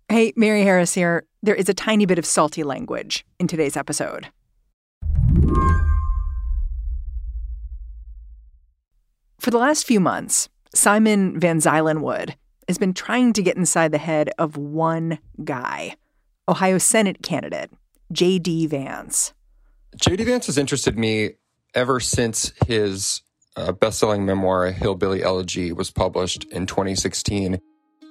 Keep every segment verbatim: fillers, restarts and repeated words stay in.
Hey, Mary Harris here. There is a tiny bit of salty language in today's episode. For the last few months, Simon Van Zuylen-Wood has been trying to get inside the head of one guy, Ohio Senate candidate J D. Vance. J D. Vance has interested me ever since his uh, best-selling memoir, Hillbilly Elegy, was published in twenty sixteen.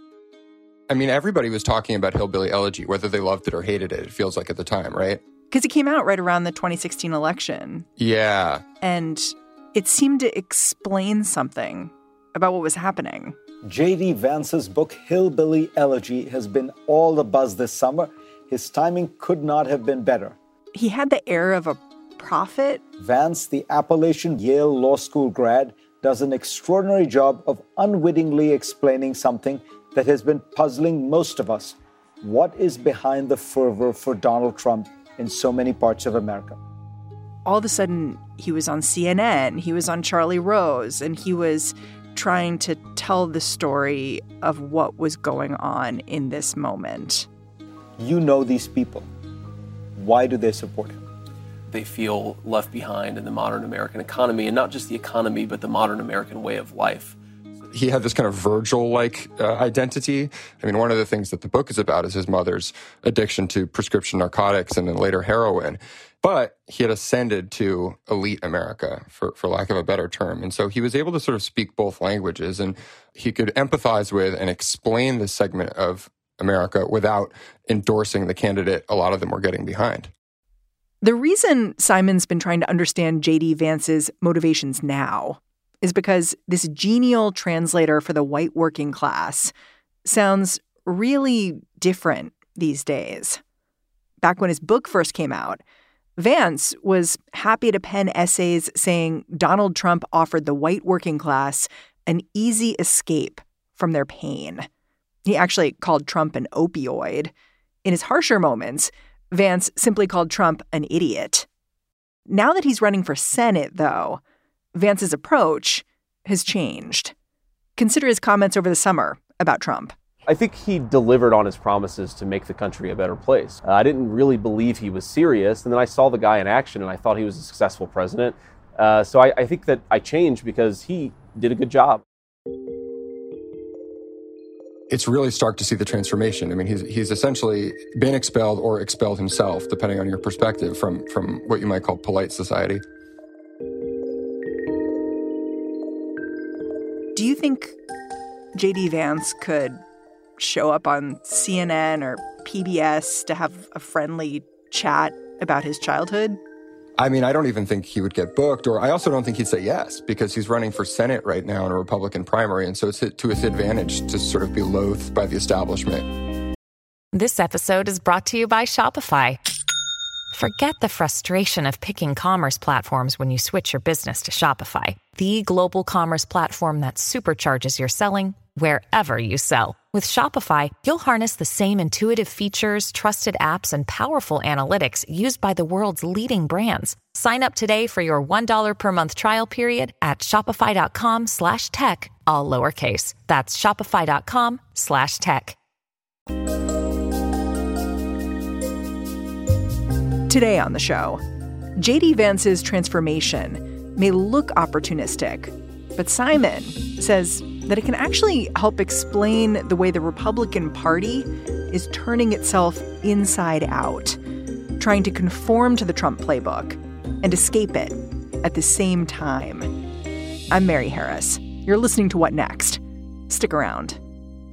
I mean, everybody was talking about Hillbilly Elegy, whether they loved it or hated it, it feels like at the time, right? Because it came out right around the twenty sixteen election. Yeah. And it seemed to explain something about what was happening. J D. Vance's book, Hillbilly Elegy, has been all the buzz this summer. His timing could not have been better. He had the air of a prophet. Vance, the Appalachian Yale Law School grad, does an extraordinary job of unwittingly explaining something that has been puzzling most of us. What is behind the fervor for Donald Trump in so many parts of America? All of a sudden, he was on C N N, he was on Charlie Rose, and he was trying to tell the story of what was going on in this moment. You know these people. Why do they support him? They feel left behind in the modern American economy, and not just the economy, but the modern American way of life. He had this kind of Virgil-like uh, identity. I mean, one of the things that the book is about is his mother's addiction to prescription narcotics and then later heroin. But he had ascended to elite America, for, for lack of a better term. And so he was able to sort of speak both languages, and he could empathize with and explain this segment of America without endorsing the candidate a lot of them were getting behind. The reason Simon's been trying to understand J D. Vance's motivations now is because this genial translator for the white working class sounds really different these days. Back when his book first came out, Vance was happy to pen essays saying Donald Trump offered the white working class an easy escape from their pain. He actually called Trump an opioid. In his harsher moments, Vance simply called Trump an idiot. Now that he's running for Senate, though, Vance's approach has changed. Consider his comments over the summer about Trump. I think he delivered on his promises to make the country a better place. Uh, I didn't really believe he was serious, and then I saw the guy in action, and I thought he was a successful president. Uh, so I, I think that I changed because he did a good job. It's really stark to see the transformation. I mean, he's he's essentially been expelled or expelled himself, depending on your perspective, from, from what you might call polite society. Do you think J D. Vance could show up on C N N or P B S to have a friendly chat about his childhood? I mean, I don't even think he would get booked, or I also don't think he'd say yes, because he's running for Senate right now in a Republican primary, and so it's to his advantage to sort of be loathed by the establishment. This episode is brought to you by Shopify. Forget the frustration of picking commerce platforms when you switch your business to Shopify, the global commerce platform that supercharges your selling wherever you sell. With Shopify, you'll harness the same intuitive features, trusted apps, and powerful analytics used by the world's leading brands. Sign up today for your one dollar per month trial period at shopify.com slash tech, all lowercase. That's shopify.com slash tech. Today on the show, J D. Vance's transformation may look opportunistic, but Simon says that it can actually help explain the way the Republican Party is turning itself inside out, trying to conform to the Trump playbook and escape it at the same time. I'm Mary Harris. You're listening to What Next? Stick around.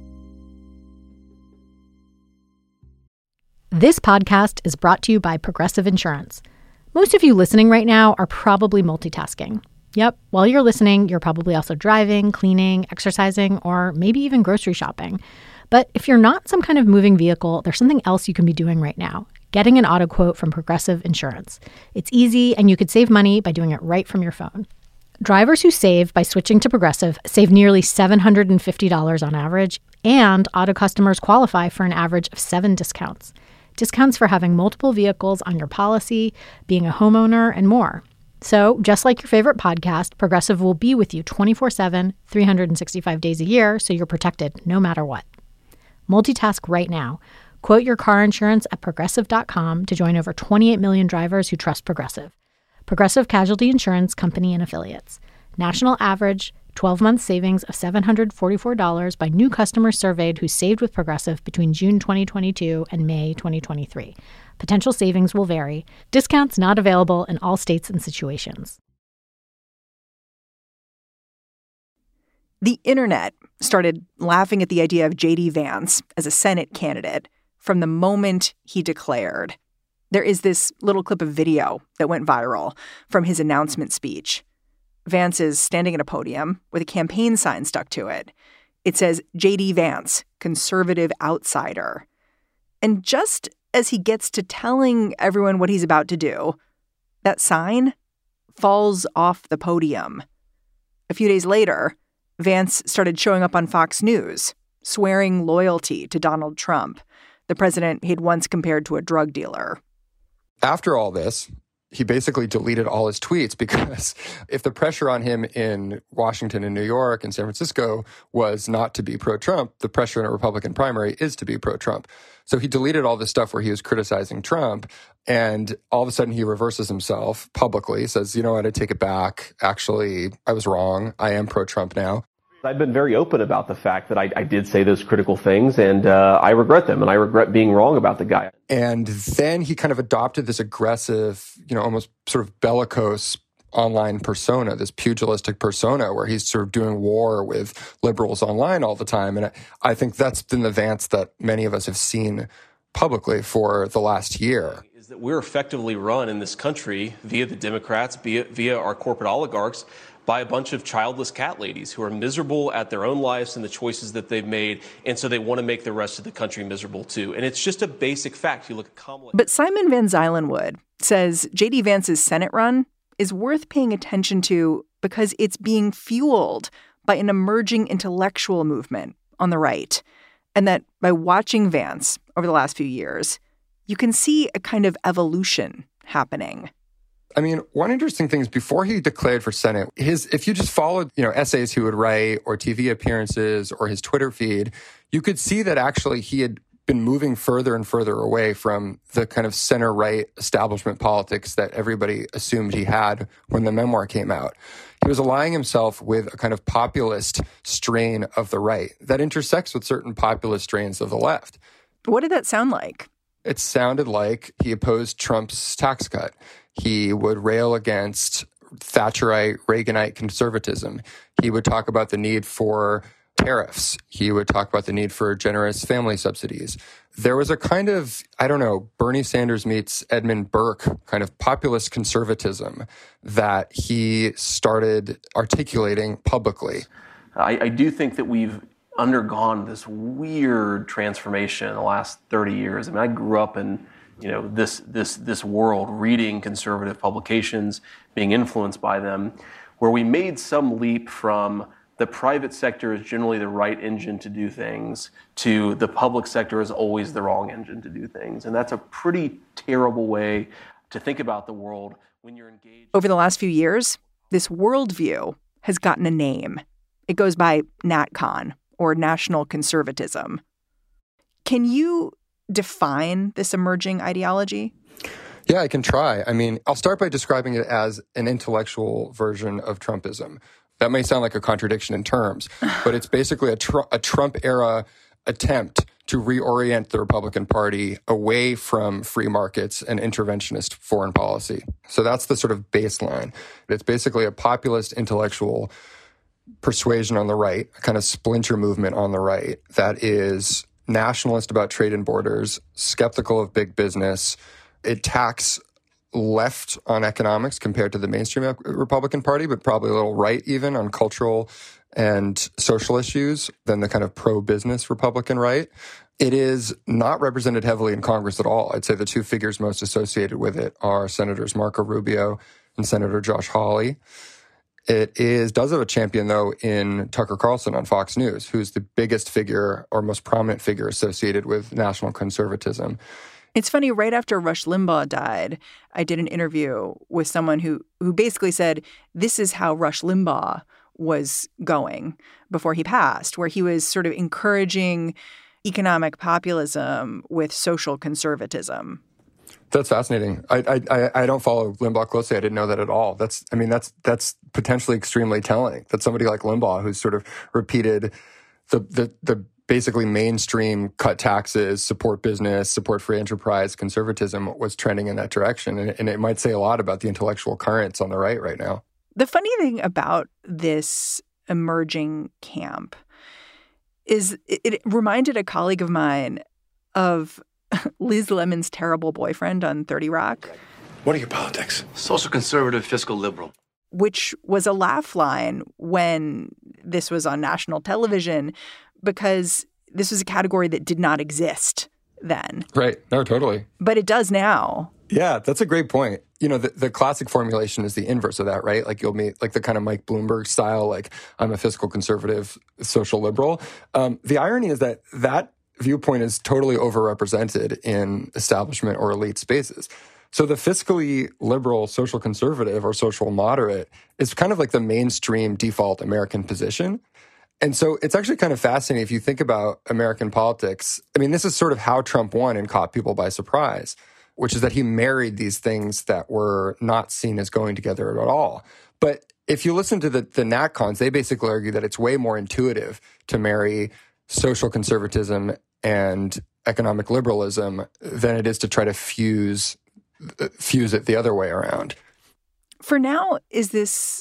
This podcast is brought to you by Progressive Insurance. Most of you listening right now are probably multitasking. Yep, while you're listening, you're probably also driving, cleaning, exercising, or maybe even grocery shopping. But if you're not some kind of moving vehicle, there's something else you can be doing right now. Getting an auto quote from Progressive Insurance. It's easy, and you could save money by doing it right from your phone. Drivers who save by switching to Progressive save nearly seven hundred fifty dollars on average, and auto customers qualify for an average of seven discounts. Discounts for having multiple vehicles on your policy, being a homeowner, and more. So, just like your favorite podcast, Progressive will be with you twenty-four seven, three hundred sixty-five days a year, so you're protected no matter what. Multitask right now. Quote your car insurance at Progressive dot com to join over twenty-eight million drivers who trust Progressive. Progressive Casualty Insurance Company and Affiliates. National average twelve-month savings of seven hundred forty-four dollars by new customers surveyed who saved with Progressive between June twenty twenty-two and May twenty twenty-three. Potential savings will vary. Discounts not available in all states and situations. The internet started laughing at the idea of J D. Vance as a Senate candidate from the moment he declared. There is this little clip of video that went viral from his announcement speech. Vance is standing at a podium with a campaign sign stuck to it. It says, J D. Vance, conservative outsider. And just as he gets to telling everyone what he's about to do, that sign falls off the podium. A few days later, Vance started showing up on Fox News, swearing loyalty to Donald Trump, the president he'd once compared to a drug dealer. After all this, he basically deleted all his tweets because if the pressure on him in Washington and New York and San Francisco was not to be pro-Trump, the pressure in a Republican primary is to be pro-Trump. So he deleted all the stuff where he was criticizing Trump, and all of a sudden he reverses himself publicly, says, you know what, I take it back. Actually, I was wrong. I am pro-Trump now. I've been very open about the fact that I, I did say those critical things, and uh, I regret them, and I regret being wrong about the guy. And then he kind of adopted this aggressive, you know, almost sort of bellicose online persona, this pugilistic persona where he's sort of doing war with liberals online all the time. And I think that's been the Vance that many of us have seen publicly for the last year. Is that we're effectively run in this country via the Democrats, via, via our corporate oligarchs, by a bunch of childless cat ladies who are miserable at their own lives and the choices that they've made. And so they want to make the rest of the country miserable, too. And it's just a basic fact. You look at Kamala. But Simon Van Zuylenwood says J D. Vance's Senate run is worth paying attention to because it's being fueled by an emerging intellectual movement on the right. And that by watching Vance over the last few years, you can see a kind of evolution happening. I mean, one interesting thing is before he declared for Senate, his if you just followed, you know, essays he would write or T V appearances or his Twitter feed, you could see that actually he had been moving further and further away from the kind of center-right establishment politics that everybody assumed he had when the memoir came out. He was aligning himself with a kind of populist strain of the right that intersects with certain populist strains of the left. What did that sound like? It sounded like he opposed Trump's tax cut. He would rail against Thatcherite, Reaganite conservatism. He would talk about the need for tariffs. He would talk about the need for generous family subsidies. There was a kind of, I don't know, Bernie Sanders meets Edmund Burke kind of populist conservatism that he started articulating publicly. I, I do think that we've undergone this weird transformation in the last thirty years. I mean, I grew up in, you know, this this this world, reading conservative publications, being influenced by them, where we made some leap from the private sector is generally the right engine to do things to the public sector is always the wrong engine to do things. And that's a pretty terrible way to think about the world when you're engaged. Over the last few years, this worldview has gotten a name. It goes by NatCon, or National Conservatism. Can you define this emerging ideology? Yeah, I can try. I mean, I'll start by describing it as an intellectual version of Trumpism. That may sound like a contradiction in terms, but it's basically a, tr- a Trump-era attempt to reorient the Republican Party away from free markets and interventionist foreign policy. So that's the sort of baseline. It's basically a populist intellectual persuasion on the right, a kind of splinter movement on the right that is nationalist about trade and borders, skeptical of big business. It tacks left on economics compared to the mainstream Republican Party, but probably a little right even on cultural and social issues than the kind of pro-business Republican right. It is not represented heavily in Congress at all. I'd say the two figures most associated with it are Senators Marco Rubio and Senator Josh Hawley. It is does have a champion, though, in Tucker Carlson on Fox News, who's the biggest figure or most prominent figure associated with national conservatism. It's funny, right after Rush Limbaugh died, I did an interview with someone who who basically said this is how Rush Limbaugh was going before he passed, where he was sort of encouraging economic populism with social conservatism. That's fascinating. I, I I don't follow Limbaugh closely. I didn't know that at all. That's I mean that's that's potentially extremely telling. That somebody like Limbaugh, who's sort of repeated the the the basically mainstream cut taxes, support business, support free enterprise, conservatism, was trending in that direction, and, and it might say a lot about the intellectual currents on the right right now. The funny thing about this emerging camp is it, it reminded a colleague of mine of Liz Lemon's terrible boyfriend on thirty Rock. What are your politics? Social conservative, fiscal liberal. Which was a laugh line when this was on national television because this was a category that did not exist then. Right. No, totally. But it does now. Yeah, that's a great point. You know, the, the classic formulation is the inverse of that, right? Like you'll meet like the kind of Mike Bloomberg style, like I'm a fiscal conservative, social liberal. Um, the irony is that that viewpoint is totally overrepresented in establishment or elite spaces. So the fiscally liberal social conservative or social moderate is kind of like the mainstream default American position. And so it's actually kind of fascinating if you think about American politics. I mean, this is sort of how Trump won and caught people by surprise, which is that he married these things that were not seen as going together at all. But if you listen to the, the NatCons, they basically argue that it's way more intuitive to marry social conservatism and economic liberalism than it is to try to fuse fuse it the other way around. For now, is this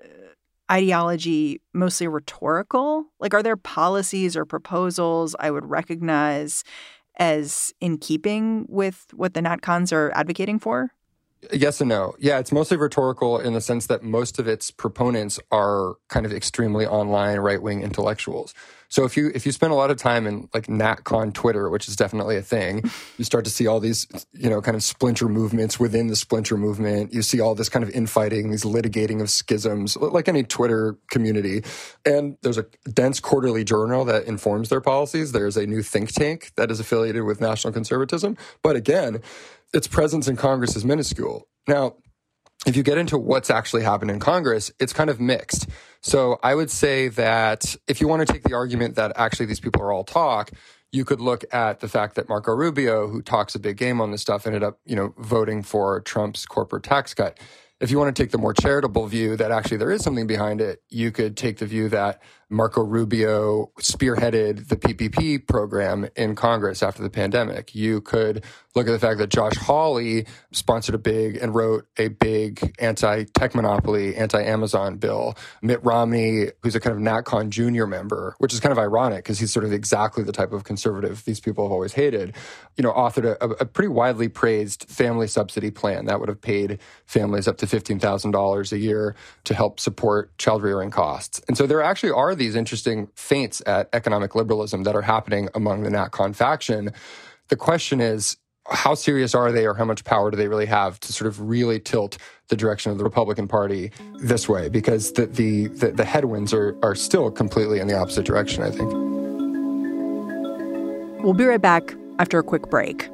ideology mostly rhetorical? Like, are there policies or proposals I would recognize as in keeping with what the NatCons are advocating for? Yes and no. Yeah, it's mostly rhetorical in the sense that most of its proponents are kind of extremely online right-wing intellectuals. So if you if you spend a lot of time in like NatCon Twitter, which is definitely a thing, you start to see all these, you know, kind of splinter movements within the splinter movement. You see all this kind of infighting, these litigating of schisms, like any Twitter community. And there's a dense quarterly journal that informs their policies. There's a new think tank that is affiliated with national conservatism. But again, its presence in Congress is minuscule. Now, if you get into what's actually happened in Congress, it's kind of mixed. So I would say that if you want to take the argument that actually these people are all talk, you could look at the fact that Marco Rubio, who talks a big game on this stuff, ended up, you know, voting for Trump's corporate tax cut. If you want to take the more charitable view that actually there is something behind it, you could take the view that Marco Rubio spearheaded the P P P program in Congress after the pandemic. You could look at the fact that Josh Hawley sponsored a big and wrote a big anti-tech monopoly, anti-Amazon bill. Mitt Romney, who's a kind of NatCon junior member, which is kind of ironic because he's sort of exactly the type of conservative these people have always hated, you know, authored a, a pretty widely praised family subsidy plan that would have paid families up to fifteen thousand dollars a year to help support child rearing costs. And so there actually are these interesting feints at economic liberalism that are happening among the NatCon faction. The question is, how serious are they, or how much power do they really have to sort of really tilt the direction of the Republican Party this way? Because the the, the, the headwinds are, are still completely in the opposite direction, I think. We'll be right back after a quick break.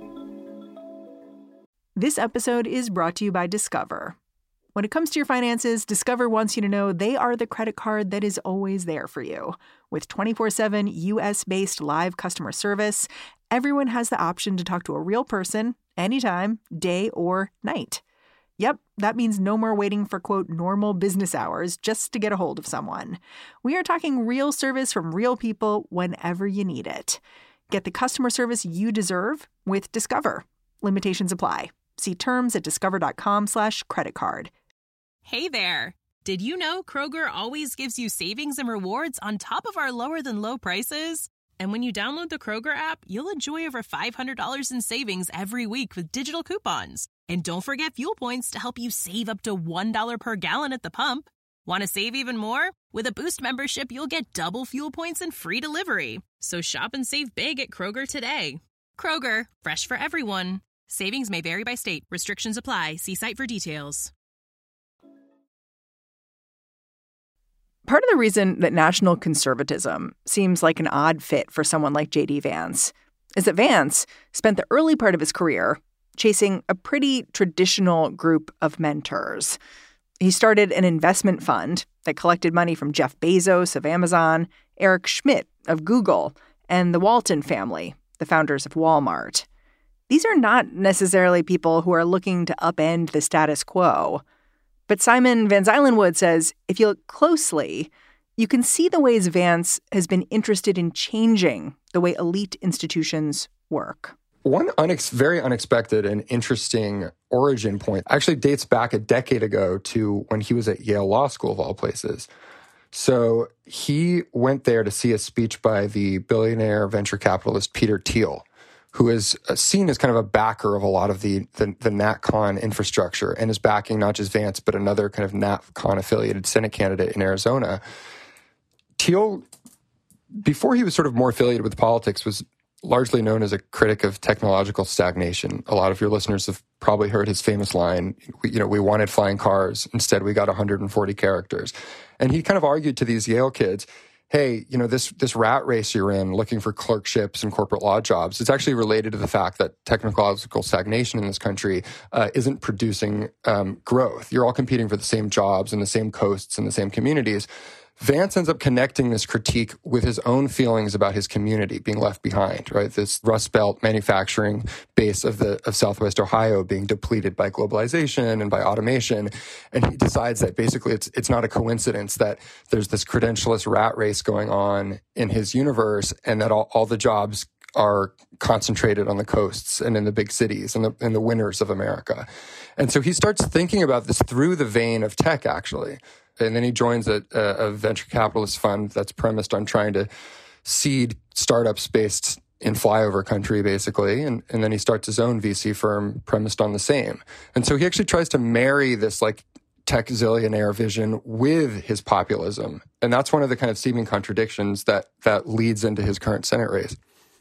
This episode is brought to you by Discover. When it comes to your finances, Discover wants you to know they are the credit card that is always there for you. With twenty-four seven U S-based live customer service, everyone has the option to talk to a real person anytime, day or night. Yep, that means no more waiting for, quote, normal business hours just to get a hold of someone. We are talking real service from real people whenever you need it. Get the customer service you deserve with Discover. Limitations apply. See terms at discover.com slash credit card. Hey there. Did you know Kroger always gives you savings and rewards on top of our lower than low prices? And when you download the Kroger app, you'll enjoy over five hundred dollars in savings every week with digital coupons. And don't forget fuel points to help you save up to one dollar per gallon at the pump. Want to save even more? With a Boost membership, you'll get double fuel points and free delivery. So shop and save big at Kroger today. Kroger, fresh for everyone. Savings may vary by state. Restrictions apply. See site for details. Part of the reason that national conservatism seems like an odd fit for someone like J D. Vance is that Vance spent the early part of his career chasing a pretty traditional group of mentors. He started an investment fund that collected money from Jeff Bezos of Amazon, Eric Schmidt of Google, and the Walton family, the founders of Walmart. These are not necessarily people who are looking to upend the status quo. But Simon Van Zuylenwood says if you look closely, you can see the ways Vance has been interested in changing the way elite institutions work. One unex- very unexpected and interesting origin point actually dates back a decade ago to when he was at Yale Law School, of all places. So he went there to see a speech by the billionaire venture capitalist Peter Thiel, who is seen as kind of a backer of a lot of the, the, the NatCon infrastructure and is backing not just Vance, but another kind of NatCon-affiliated Senate candidate in Arizona. Thiel, before he was sort of more affiliated with politics, was largely known as a critic of technological stagnation. A lot of your listeners have probably heard his famous line, you know, we wanted flying cars, instead we got one hundred forty characters. And he kind of argued to these Yale kids, hey, you know, this this rat race you're in, looking for clerkships and corporate law jobs, it's actually related to the fact that technological stagnation in this country uh, isn't producing um, growth. You're all competing for the same jobs in the same coasts and the same communities. Vance ends up connecting this critique with his own feelings about his community being left behind, right? This Rust Belt manufacturing base of the of Southwest Ohio being depleted by globalization and by automation. And he decides that basically it's it's not a coincidence that there's this credentialist rat race going on in his universe and that all, all the jobs are concentrated on the coasts and in the big cities and the, and the winners of America. And so he starts thinking about this through the vein of tech, actually. And then he joins a, a venture capitalist fund that's premised on trying to seed startups based in flyover country, basically. And, and then he starts his own V C firm premised on the same. And so he actually tries to marry this like tech zillionaire vision with his populism. And that's one of the kind of seeming contradictions that that leads into his current Senate race.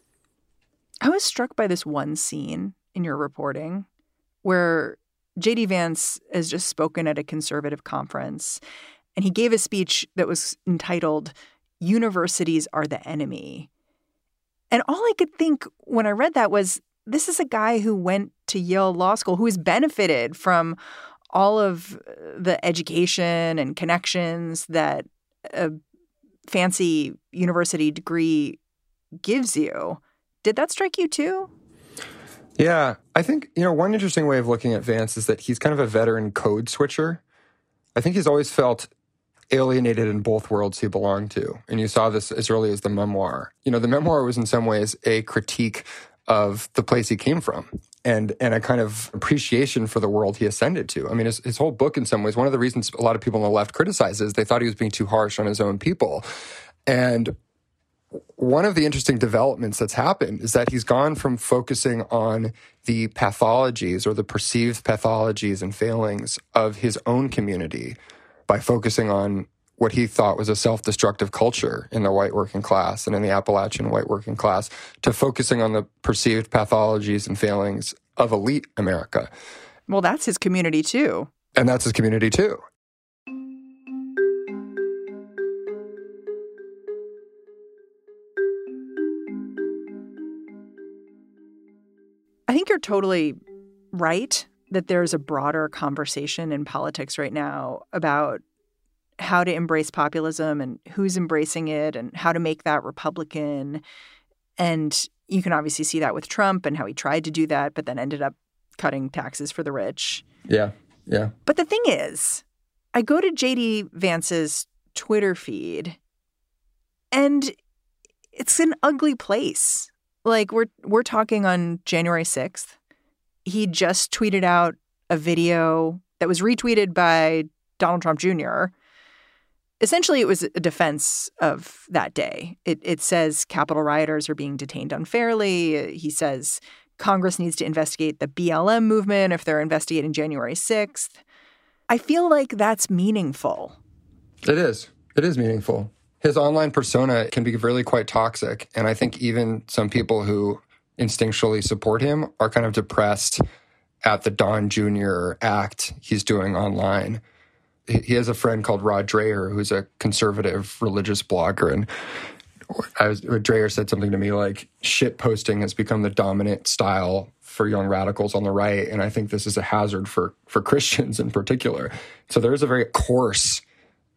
I was struck by this one scene in your reporting where J D. Vance has just spoken at a conservative conference, and he gave a speech that was entitled, "Universities Are the Enemy." And all I could think when I read that was, this is a guy who went to Yale Law School, who has benefited from all of the education and connections that a fancy university degree gives you. Did that strike you too? Yeah, I think, you know, one interesting way of looking at Vance is that he's kind of a veteran code switcher. I think he's always felt alienated in both worlds he belonged to. And you saw this as early as the memoir. You know, the memoir was in some ways a critique of the place he came from and and a kind of appreciation for the world he ascended to. I mean, his, his whole book in some ways, one of the reasons a lot of people on the left criticize is they thought he was being too harsh on his own people. And one of the interesting developments that's happened is that he's gone from focusing on the pathologies or the perceived pathologies and failings of his own community by focusing on what he thought was a self-destructive culture in the white working class and in the Appalachian white working class to focusing on the perceived pathologies and failings of elite America. Well, that's his community too. And that's his community too. I think you're totally right that there's a broader conversation in politics right now about how to embrace populism and who's embracing it and how to make that Republican. And you can obviously see that with Trump and how he tried to do that, but then ended up cutting taxes for the rich. Yeah, yeah. But the thing is, I go to J D. Vance's Twitter feed, and it's an ugly place. Like, we're we're talking on January sixth. He just tweeted out a video that was retweeted by Donald Trump Junior Essentially, it was a defense of that day. It, it says Capitol rioters are being detained unfairly. He says Congress needs to investigate the B L M movement if they're investigating January sixth. I feel like that's meaningful. It is. It is meaningful. His online persona can be really quite toxic. And I think even some people who instinctually support him are kind of depressed at the Don Junior act he's doing online. He has a friend called Rod Dreher, who's a conservative religious blogger. And I was, Dreher said something to me like, shit posting has become the dominant style for young radicals on the right. And I think this is a hazard for, for Christians in particular. So there is a very coarse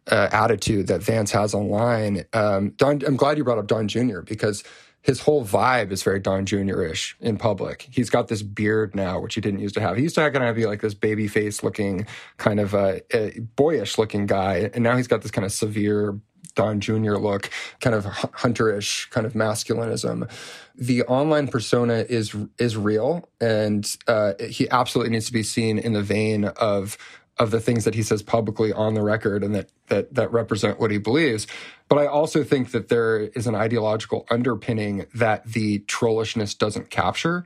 uh, attitude that Vance has online. Um, Don, I'm glad you brought up Don Junior because his whole vibe is very Don Junior-ish in public. He's got this beard now, which he didn't used to have. He used to kind of be like this baby face looking, kind of uh, a boyish looking guy. And now he's got this kind of severe Don Junior look, kind of hunterish, kind of masculinism. The online persona is is real, and uh, he absolutely needs to be seen in the vein of of the things that he says publicly on the record and that that that represent what he believes. But I also think that there is an ideological underpinning that the trollishness doesn't capture.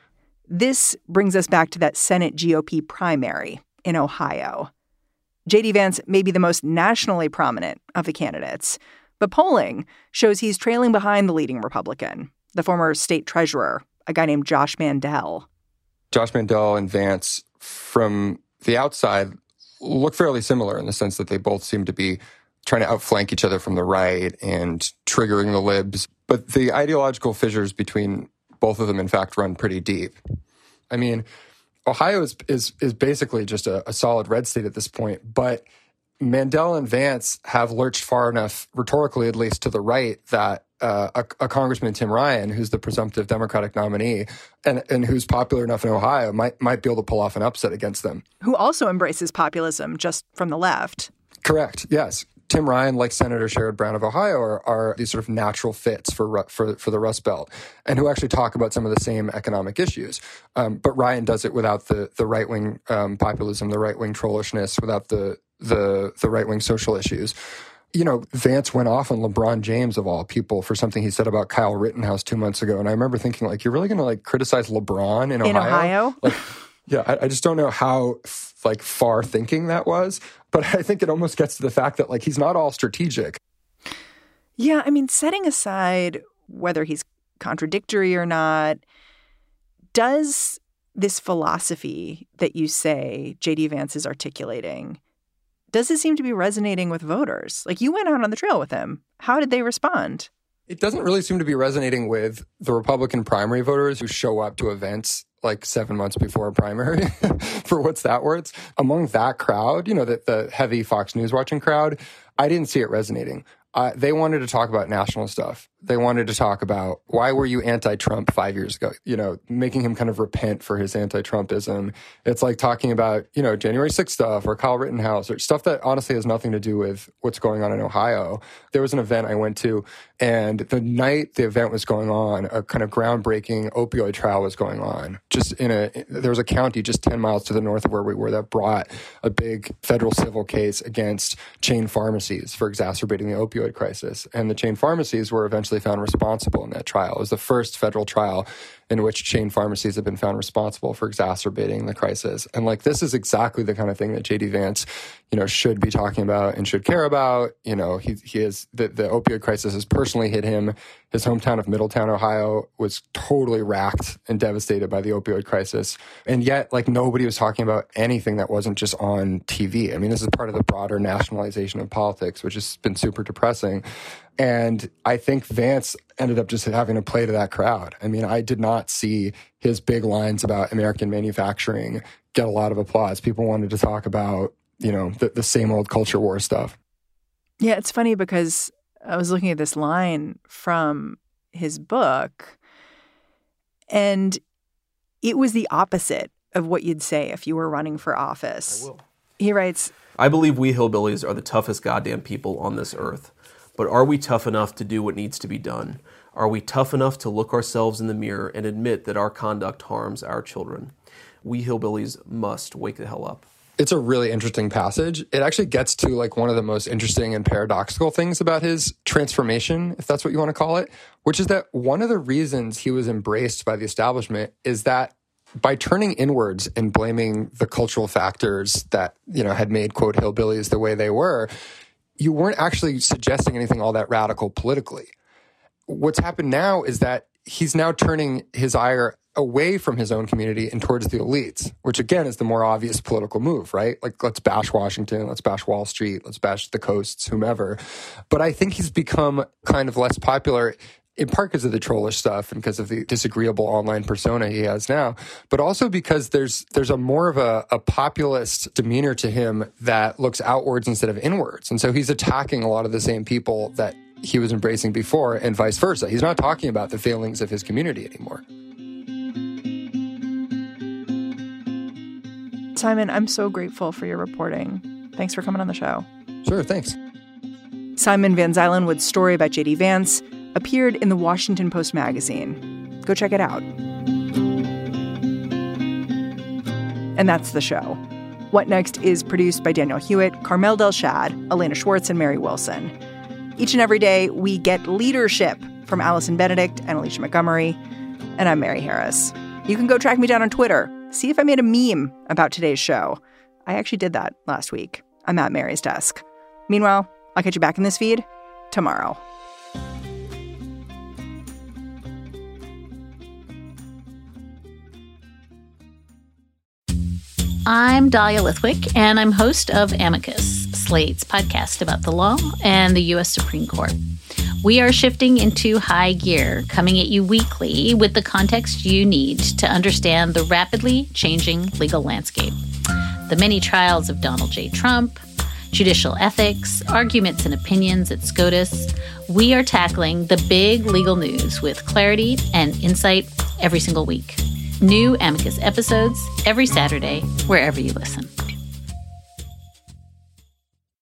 This brings us back to that Senate G O P primary in Ohio. J D Vance may be the most nationally prominent of the candidates, but polling shows he's trailing behind the leading Republican, the former state treasurer, a guy named Josh Mandel. Josh Mandel and Vance, from the outside, look fairly similar in the sense that they both seem to be trying to outflank each other from the right and triggering the libs. But the ideological fissures between both of them, in fact, run pretty deep. I mean, Ohio is is, is basically just a, a solid red state at this point, but Mandel and Vance have lurched far enough, rhetorically at least, to the right that uh, a, a Congressman, Tim Ryan, who's the presumptive Democratic nominee and, and who's popular enough in Ohio, might might be able to pull off an upset against them. Who also embraces populism just from the left. Correct, yes. Tim Ryan, like Senator Sherrod Brown of Ohio, are, are these sort of natural fits for for for the Rust Belt, and who actually talk about some of the same economic issues. Um, but Ryan does it without the the right wing um, populism, the right wing trollishness, without the the the right wing social issues. You know, Vance went off on LeBron James of all people for something he said about Kyle Rittenhouse two months ago, and I remember thinking, like, you're really going to like criticize LeBron in Ohio? In Ohio? Like, yeah, I, I just don't know how like far thinking that was. But I think it almost gets to the fact that, like, he's not all strategic. Yeah, I mean, setting aside whether he's contradictory or not, does this philosophy that you say J D Vance is articulating, does it seem to be resonating with voters? Like, you went out on the trail with him. How did they respond? It doesn't really seem to be resonating with the Republican primary voters who show up to events like seven months before a primary, for what's that worth. Among that crowd, you know, the, the heavy Fox News watching crowd, I didn't see it resonating. Uh, they wanted to talk about national stuff. They wanted to talk about, why were you anti-Trump five years ago? You know, making him kind of repent for his anti-Trumpism. It's like talking about, you know, January sixth stuff or Kyle Rittenhouse or stuff that honestly has nothing to do with what's going on in Ohio. There was an event I went to, and the night the event was going on, a kind of groundbreaking opioid trial was going on. Just in a, there was a county just ten miles to the north of where we were that brought a big federal civil case against chain pharmacies for exacerbating the opioid crisis. And the chain pharmacies were eventually found responsible in that trial. It was the first federal trial in which chain pharmacies have been found responsible for exacerbating the crisis. And like, this is exactly the kind of thing that J D Vance, you know, should be talking about and should care about. You know, he he is, the, the opioid crisis has personally hit him. His hometown of Middletown, Ohio was totally racked and devastated by the opioid crisis. And yet, like, nobody was talking about anything that wasn't just on T V. I mean, this is part of the broader nationalization of politics, which has been super depressing. And I think Vance ended up just having to play to that crowd. I mean, I did not see his big lines about American manufacturing get a lot of applause. People wanted to talk about, you know, the, the same old culture war stuff. Yeah, it's funny because I was looking at this line from his book, and it was the opposite of what you'd say if you were running for office. I will. He writes, I believe we hillbillies are the toughest goddamn people on this earth. But are we tough enough to do what needs to be done? Are we tough enough to look ourselves in the mirror and admit that our conduct harms our children? We hillbillies must wake the hell up. It's a really interesting passage. It actually gets to like one of the most interesting and paradoxical things about his transformation, if that's what you want to call it, which is that one of the reasons he was embraced by the establishment is that by turning inwards and blaming the cultural factors that, you know, had made, quote, hillbillies the way they were, you weren't actually suggesting anything all that radical politically. What's happened now is that he's now turning his ire away from his own community and towards the elites, which again is the more obvious political move, right? Like, let's bash Washington, let's bash Wall Street, let's bash the coasts, whomever. But I think he's become kind of less popular in part because of the trollish stuff and because of the disagreeable online persona he has now, but also because there's there's a more of a, a populist demeanor to him that looks outwards instead of inwards. And so he's attacking a lot of the same people that he was embracing before and vice versa. He's not talking about the failings of his community anymore. Simon, I'm so grateful for your reporting. Thanks for coming on the show. Sure, thanks. Simon Van Zuylenwood's story about J D. Vance appeared in the Washington Post magazine. Go check it out. And that's the show. What Next is produced by Daniel Hewitt, Carmel Delshad, Elena Schwartz, and Mary Wilson. Each and every day, we get leadership from Allison Benedict and Alicia Montgomery. And I'm Mary Harris. You can go track me down on Twitter. See if I made a meme about today's show. I actually did that last week. I'm at Mary's desk. Meanwhile, I'll catch you back in this feed tomorrow. I'm Dahlia Lithwick, and I'm host of Amicus, Slate's podcast about the law and the U S Supreme Court. We are shifting into high gear, coming at you weekly with the context you need to understand the rapidly changing legal landscape. The many trials of Donald J. Trump, judicial ethics, arguments and opinions at SCOTUS. We are tackling the big legal news with clarity and insight every single week. New Amicus episodes every Saturday, wherever you listen.